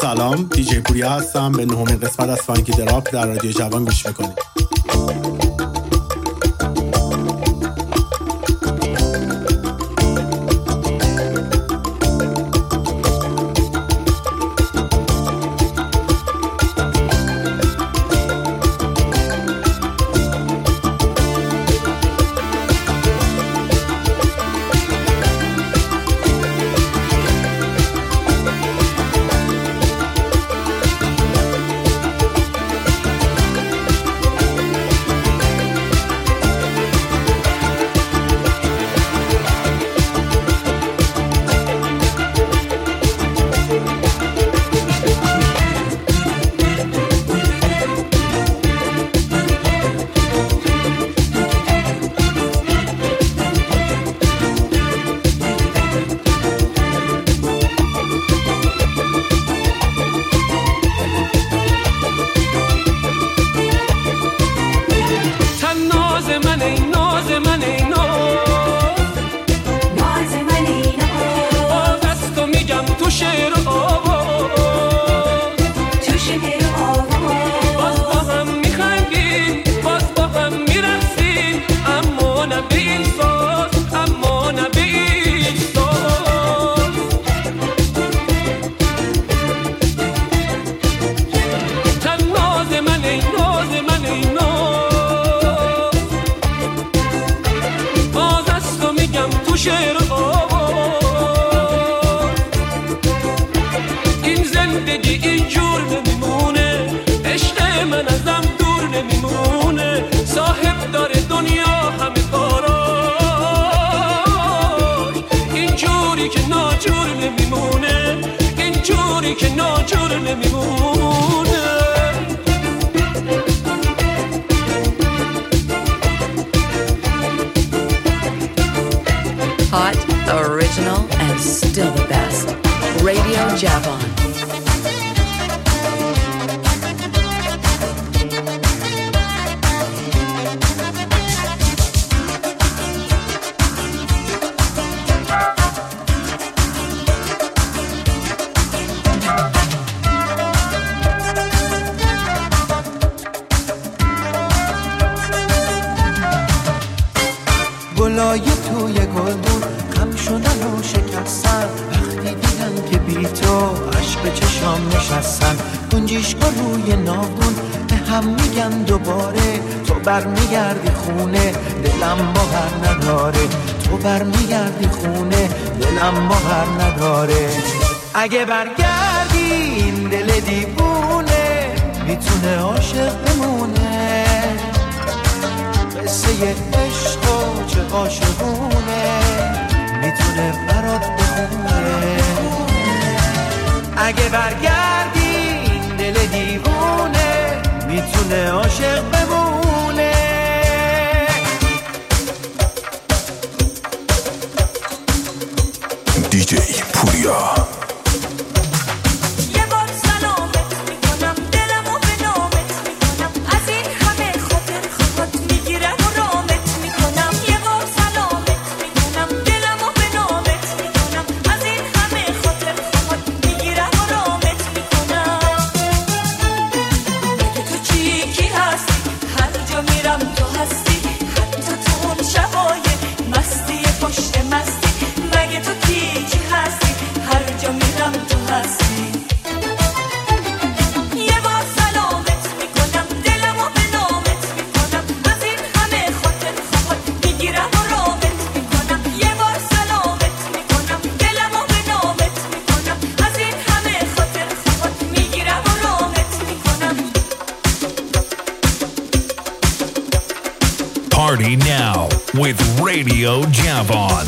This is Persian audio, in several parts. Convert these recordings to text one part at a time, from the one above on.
سلام، دیجی پوریا هستم. به نهمین قسمت از فانکی دراپ در رادیو جوان گوش میکنید. Hot, original, and still the best. Radio Javon. گلای توی گلدون خم شدن و شکستن، وقتی دیدن که بی تو عشق چشام نشستن. گنجیشکا روی ناودون به هم میگن دوباره، تو برمیگردی خونه دلم باور نداره، تو برمیگردی خونه دلم باور نداره. اگه برگردی این دل دیوونه میتونه عاشق بمونه، قصه عشق و چه عاشقونه میتونه برات بخونه. اگه برگردی این دل دیوونه میتونه عاشق بمونه. دیجی پوریا. Party now with Radio Javon.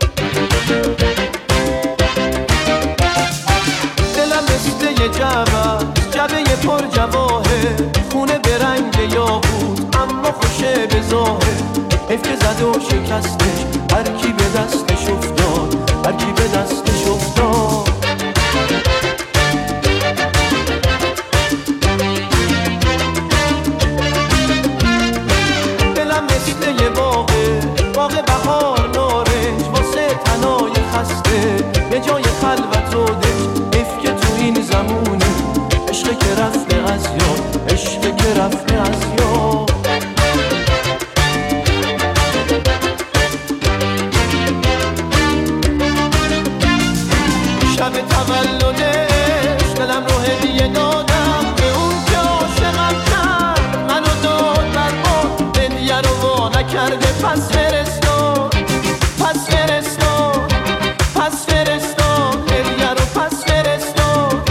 دلم مثل یه جمع زد و شکستش، هر کی به دستش افتاد، هر کی به دستش افتاد. دلم مثل یه باغ بهار نارنج، واسه تنای خسته یه جای خلوت و دش. حیف که تو این زمونه عشق که رفته از یاد، عشق که رفته از یاد. شب تولدش دلم رو هدیه دادم به اون که عاشقم کرد، منو داد برباد، هدیه رو وا نکرده. پس فرستاد، پس فرستاد، پس فرستاد، هدیه رو پس فرستاد.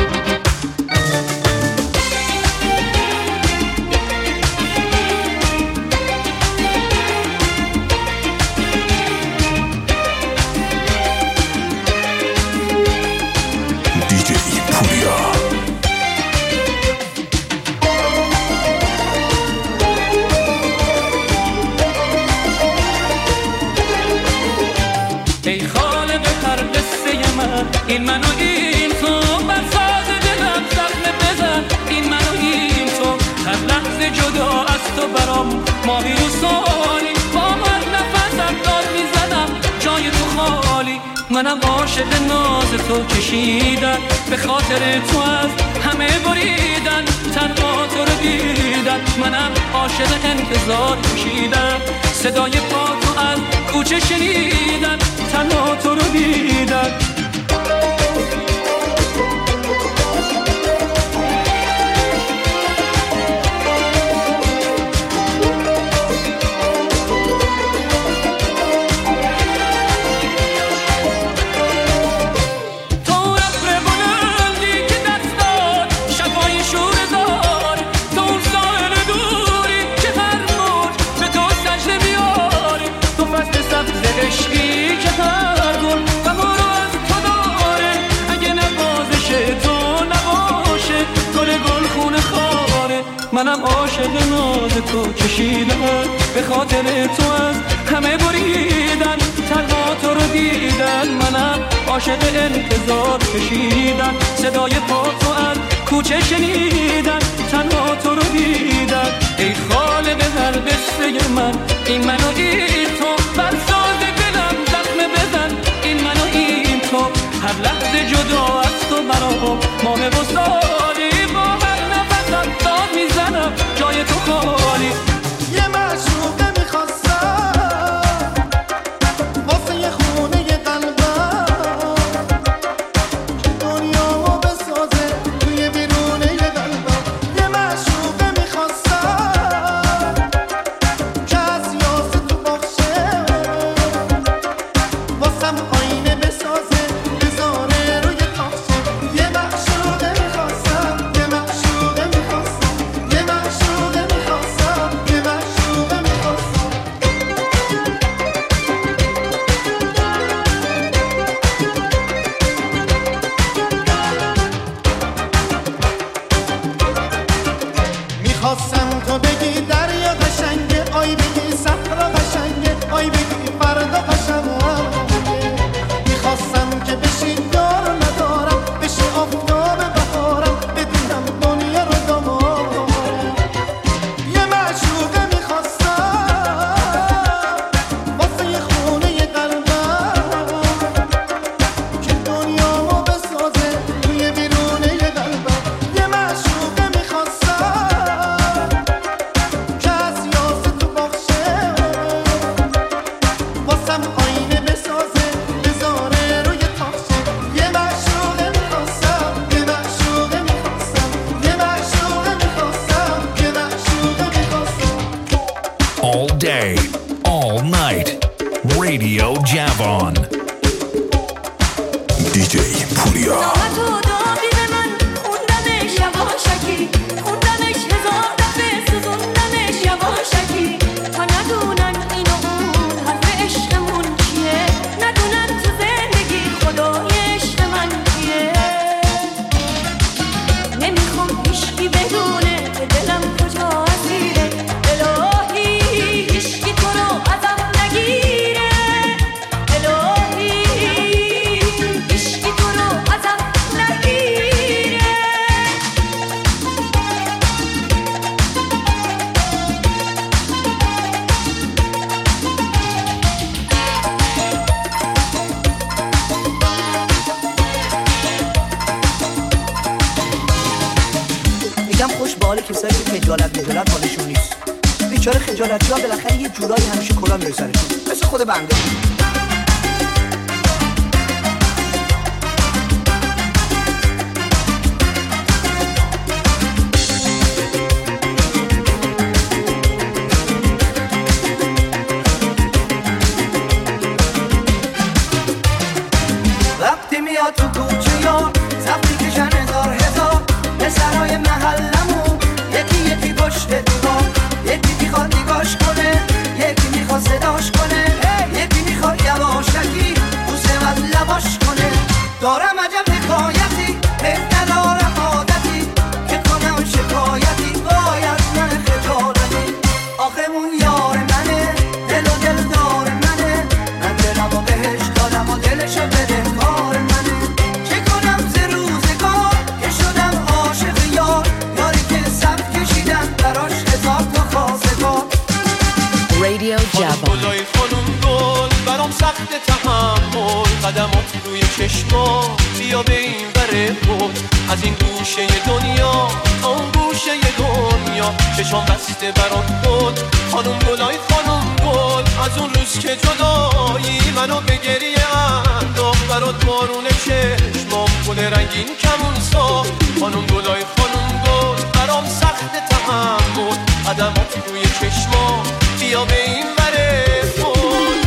دیجی پوریا. ای خالق هر قصه من، این منو این تو، بر ساز دلم زخم بزن. این منو این تو، هر لحظه جدا از تو برام ماهی و سالی. با هر نفسم داد میزنم جای تو خالی. منم عاشق ناز تو کشیدن، به خاطر تو از همه بریدن، تنها تو رو دیدن. منم عاشق انتظار کشیدن، صدای پا تو از کوچه شنیدن، تنها تو رو دیدن. عشقی که هر گل غم رو از تو داره، اگه نوازش تو نباشه گل گل خونه خاره. منم عاشق ناز تو کشیدم، به خاطر تو از همه بریدن، تنها تو رو دیدن. منم عاشق انتظار کشیدن، صدای پا تو از کوچه شنیدن، تنها تو رو دیدن. ای خالق هر قصه من، این منو این تو، بر ساز دلم زخم بزن. این منو این تو، هر لحظه جدا از تو برام ماه و سالی. با هر نفسم داد میزنم جای تو خالی. یه معشوقه میخواستم واسه یه خونه یه قلبم، دنیامو بسازه توی بیرونه یه قلبم. یه معشوقه میخواستم که از یاسه تو باخشه، واسم آینه بسازه بذاره روی تاخشه. یه معشوقه میخواستم، یه معشوقه میخواستم، یه معشوقه میخواستم، یه معشوقه میخواستم. میخواستم تو بگی دریا قشنگه، آی بگی صحرا قشنگه، آی بگی فردا قشنگه. میخواستم که بشی دار ندارم، بشی آفتاب بهارم، بدونم دنیا رو دامارم. یه معشوقه میخواستم واسه یه خونه یه قلبم، که دنیامو بسازه توی بیرونه یه قلبم. یه معشوقه میخواستم که از یاسه تو باخشه، واسم آینه بسازه بذاره روی تاخشه. یه معشوقه میخواستم، یه معشوقه میخواستم، یه معشوقه میخواستم، یه معشوقه میخواستم. All day, all night. Radio Javon. DJ پوریا. تو دادی به من، خوندمش یواشکی، خوندمش هزار دفعه، سوزوندمش یواشکی. تا ندونن این و اون حرف عشقمون چیه، ندونن تو زندگی خدای عشق من کیه. نمیخوام هیچکی بدونه که دلم کجا اسیره، الهی هیچکی تو رو ازم نگیره. حال کسایی که خجالت می‌کنن حالشون نیست. بیچاره خجالتی‌ها بالاخره یه جورایی همیشه کلا میره سرشون، مثل خود بنده. وقتی میاد تو کوچه یا زفتی کشن هزار پسرهای محلمون یکی پشت دیوار، یکی میخواد نگاش کنه، یکی میخواد صداش کنه، یکی میخواد یواشکی بوسه از لباش کنه. دارم عجب حکایتی حیف ندارم عادتی که کنم شکایتی باید من خجالتی. آخه اون یار منه، دل و دل دار منه، من دلم و بهش دادم و دلشو بده کار منه. چه کنم ز روزگار که شدم عاشق یار، یاری که صف کشیدم براش هزار تا خواستگار. Radio Jabon. گلای خانم گل برام سخت تحمل، قدمات روی چشما بیا به این وره بود، از این گوشه دنیا تا اون گوشه دنیا چشام بسته برات بود. خانم گلای خانم گل از اون روز که جدایی منو به گریه انداخت، برات بارون چشمام گل رنگین کمون ساخت. خانم گلای خانم گل برام سخت تحمل، قدمات روی چشما بیا به این وره بود.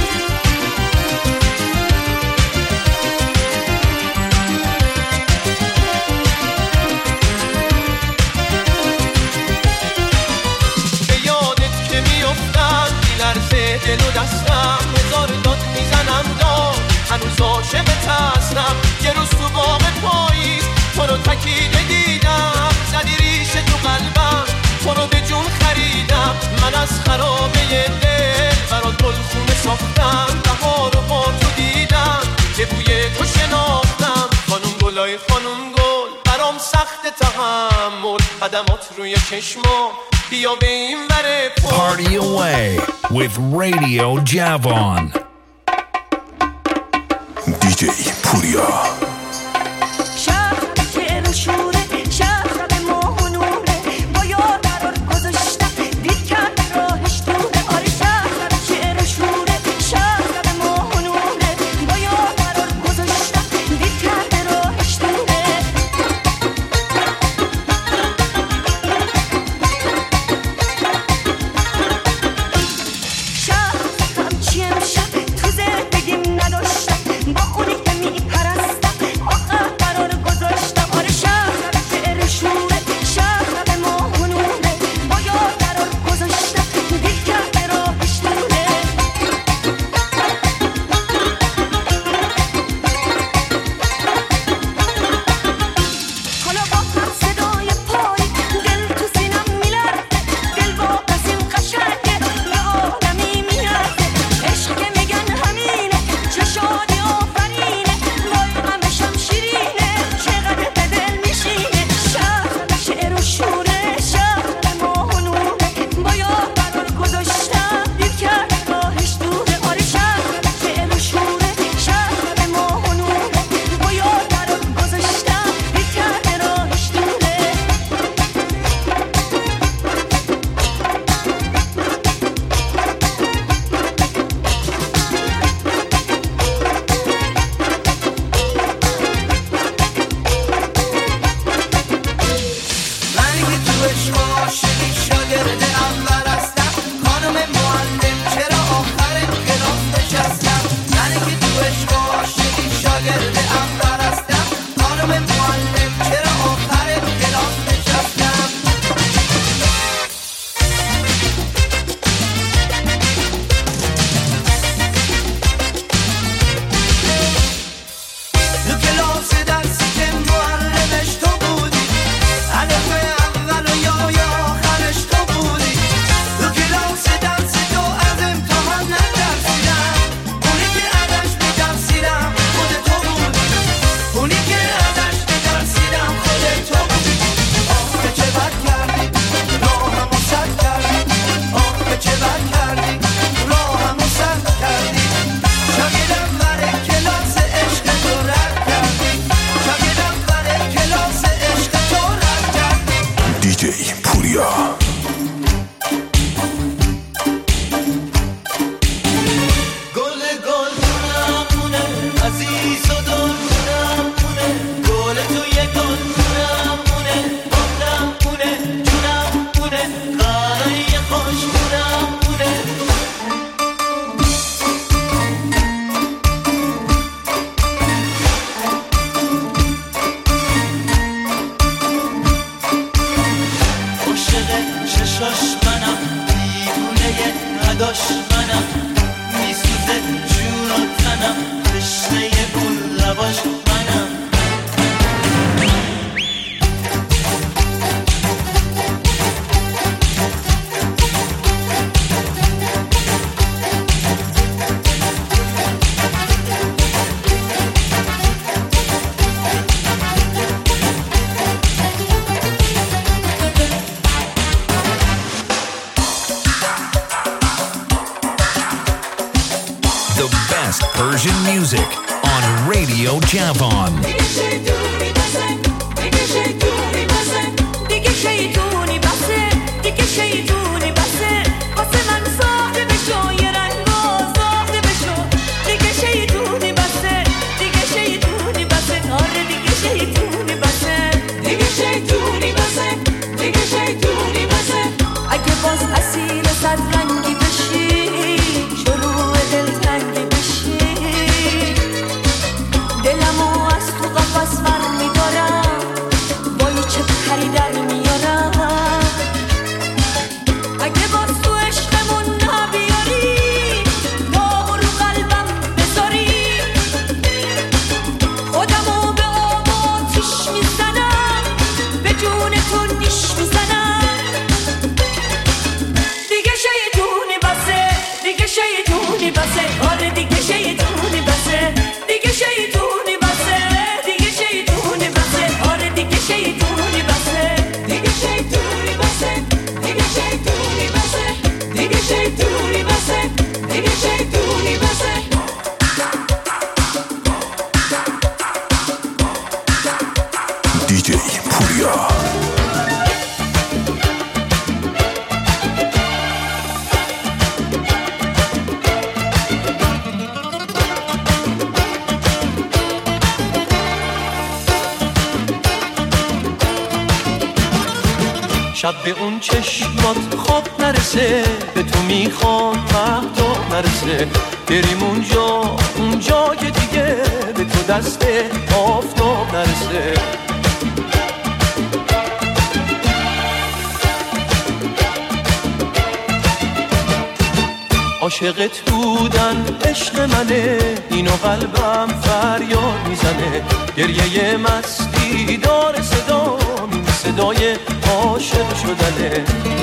به یادت که میافتم میلرزه دل و دستم، هزار داد میزنم داد هنوز عاشقت هستم. یه روز تو باغ پاییز تو رو تکیده دیدم، زدی ریشه تو قلبم تو رو به جون خریدم. من از خرابه دل برات گلخونه ساختم، بهار و با تو دیدم که بوی تو شناختم. خانم گلای خانم گل برام سخت تحمل، قدمات روی چشما بیا به این وره پل. Party away with Radio Javon. DJ پوریا. شهر که رو شوره، شهر به ماه و نوره، با یار قرار گذاشتم دید کرد راهش دوره. آره شهر که رو شوره، شهر به ماه و نوره، با یار قرار گذاشتم دید کرد راهش دوره. شهر همچی امشب تو زندگیم نداشتم، با اونی که میپرستم منم، تشنه گل لباش منم. Persian music on Radio Javon. شب به اون چشمات خواب نرسه، به تو میخوام مهتاب نرسه، بریم اونجا که دیگه به تو دست آفتاب نرسه. عاشقت بودن عشق منه، اینو قلبم فریاد میزنه، گریه مستی داره صدا، این صدای عاشق شدنه.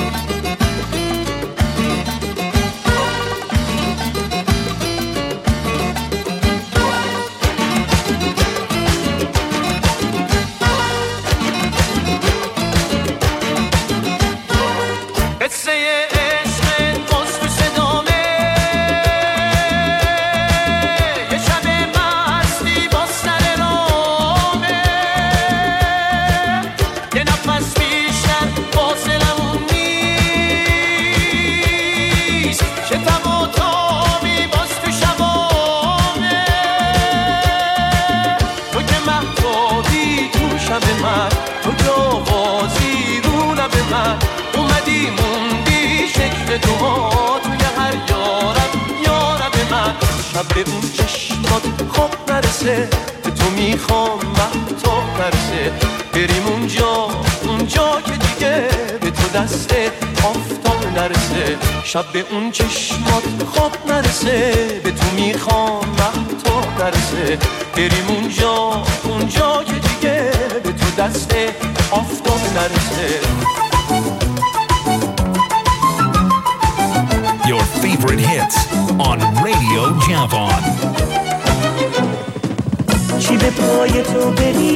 به اون چشمات خواب نرسه، به تو میخوام مهتاب نرسه، بریم اونجا که دیگه به تو دست آفتاب نرسه. شب به اون چشمات خواب نرسه، به تو میخوام مهتاب نرسه، بریم اونجا که دیگه به تو دست آفتاب نرسه. Your favorite hits on Radio Javon. چی به پای تو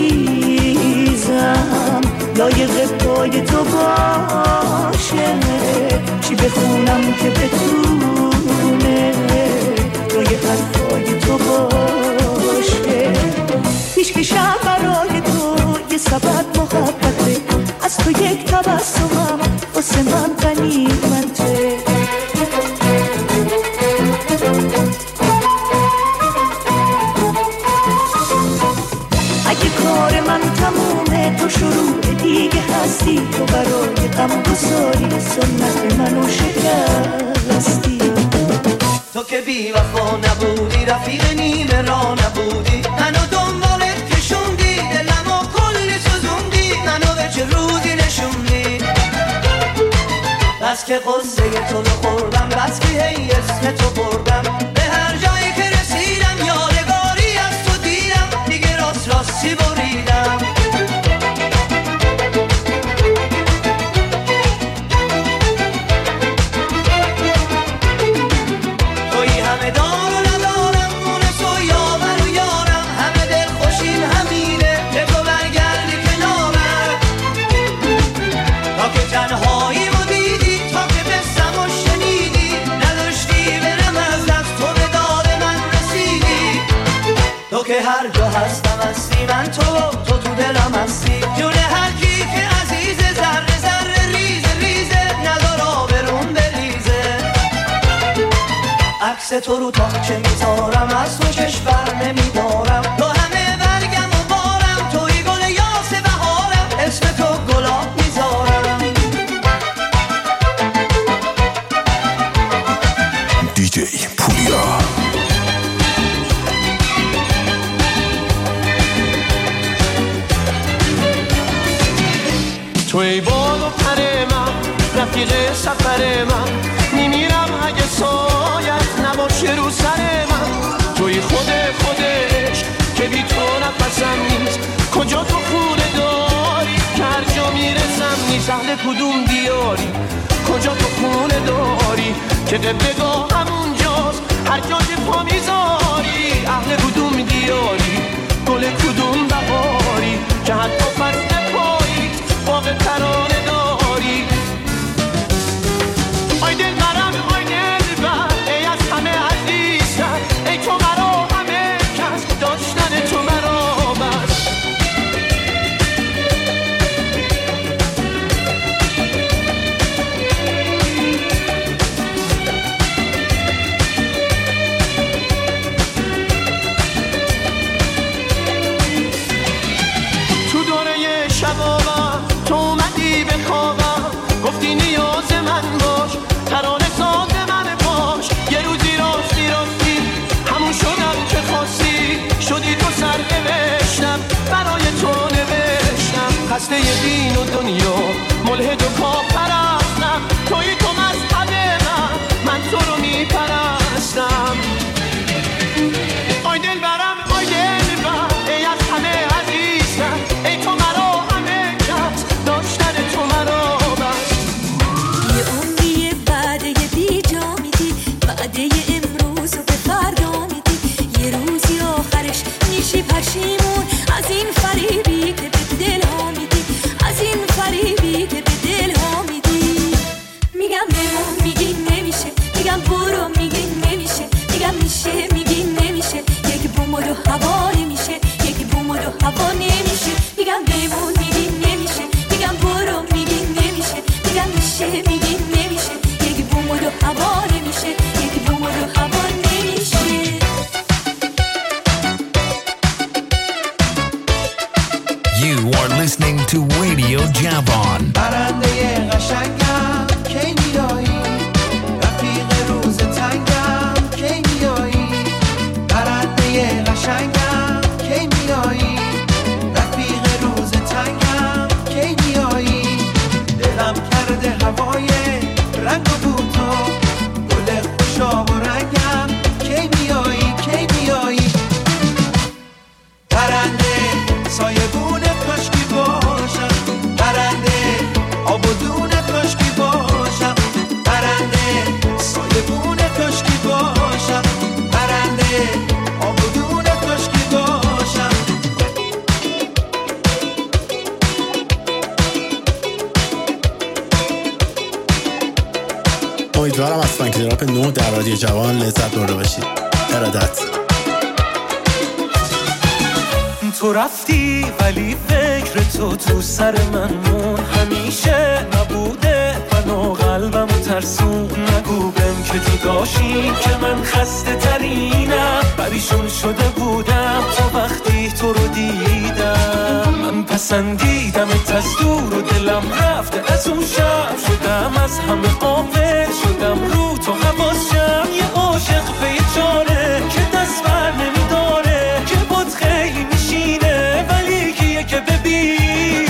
بریزم لایق پای تو باشه، چی بخونم که بتونه جای حرفای تو باشه. هیچ کشم برای تو یه سبب محبته، از تو یک تبسمم واسه من غنیمته. اگه کار من تمومه تو شروع دیگه هستی، تو برای غم گساری سنت منو شکستی. تو که بی وفا نبودی، رفیق نیمه را نبودی، منو دنبالت کشوندی، دلمو کلی سوزوندی، منو به چه روزی نشوندی. بس که قصه تو رو خوردم، بس که هی اسم تو بردم، به هر جایی که رسیدم یا که هر جا هستم هستی من تو دلم هستی جون هر کی که عزیز ذره ذره ریزه ریزه ندار آبرون بریزه عکس تو رو تاقچه میذارم از تو چشم بر نمیدارم تو همه برگم و بارم توی گل یاس بهارم اسم تو گلاب میذارم دیجی پوریا تو ای باد و پر من رفیق سفر من میمیرم اگه سایت نباشه رو سر من توی خودش که بی تو نفسم نیست کجا تو خونه داری که هر جا میرسم نیست اهل کدوم دیاری کجا تو خونه داری که قبلگاه همونجاست هر جا که پا میذاری اهل کدوم دیاری گل کدوم بهاری که حتی فصل پاییت باغ ترانه داری آی دل برم آی دل بر ای از همه عزیزتر ای تو مرا همه کس داشتن تو مرا بس تو دوره شبابم تو اومدی به خوابم گفتی نیاز من باش ترانه ساز من باش یه روزی راستی همون شدم که خواستی شدی تو سر نوشتم برای تو نوشتم خسته دین و دنیا ملحد و کافرستم توی تو مذهب من تو رو میپرستم آی دل برم آی دل بر ای از همه عزیزتر ای تو مرا همه کس داشتن تو مرا بس یه عمریه بعده یه بی جا میدی بعده یه امروز و به فردا میدی یه روزی آخرش میشی پشیمون از این فریبی که به دل ها میدی از این فریبی که به دل ها میدی میگم بمون میگی نمیشه میگم برو میگی نمیشه میگم میشه میگی نمیشه یکی بومد و هوا نمیشه یکی بومد و هوا نمیشه میگم بمون میگی نمیشه میگم برو میگی نمیشه میگم میشه میگی نمیشه یکی بومد و هوا نمیشه یکی بومد و هوا نمیشه You are listening to Radio Javon. برنده قشنگم کی میایی رفیق روز تنگم کی میایی برنده قشنگم کی میایی رفیق روز تنگم کی میایی دلم کرده هوای رنگ و بوتو گل خوشاب و رنگم کی میایی کی میایی برنده سایبون کاشکی باشم برنده آب و دون کاشکی باشم برنده سایبون کاشکی باشم برنده آب و دون کاشکی باشم امیدوارم از فانکی دراپ 9 در رادیو جوان لذت برده باشید. ارادت. تو رفتی ولی فکر تو سر من مون همیشه نبوده من و قلبم ترسون نگو بهم که جداشی که من خسته ترینم پریشون شده بودم تو وقتی تو رو دیدم من پسندیدمت از دور و دلم رفته از اون شب شدم از همه غافل شدم رو تو حواسم یه عاشق بیچاره که دست بر نمیداره که بود خیلی میشینه ولی کیه که ببینه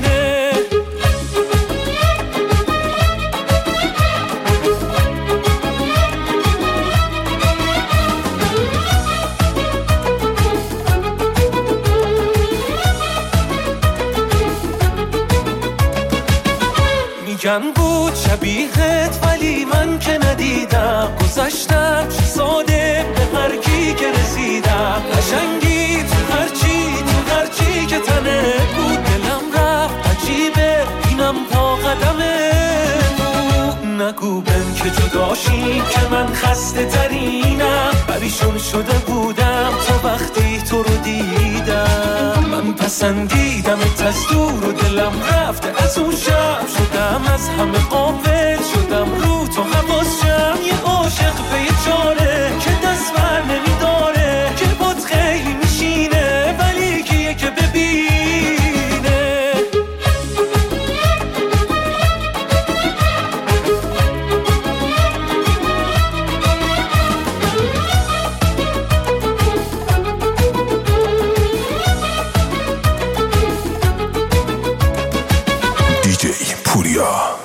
میگن بود شبیهت ولی من که ندیدم گذشتم ساده به هر کی که رسیدم قشنگی تو هرچی که تنه بود دلم رفت عجیبه اینم تا قدمه نگو بهم که جداشی که من خسته ترینم پریشون شده بودم تو وقتی تو رو پسندیدمت از دور و دلم رفته از اون شب، شدم از همه قافل، شدم رو تو حواسم، یه عاشق به یه چاره که دست بر نمیداره، که بات خیلی میشینه ولی کیه که ببینه. DJ Purya.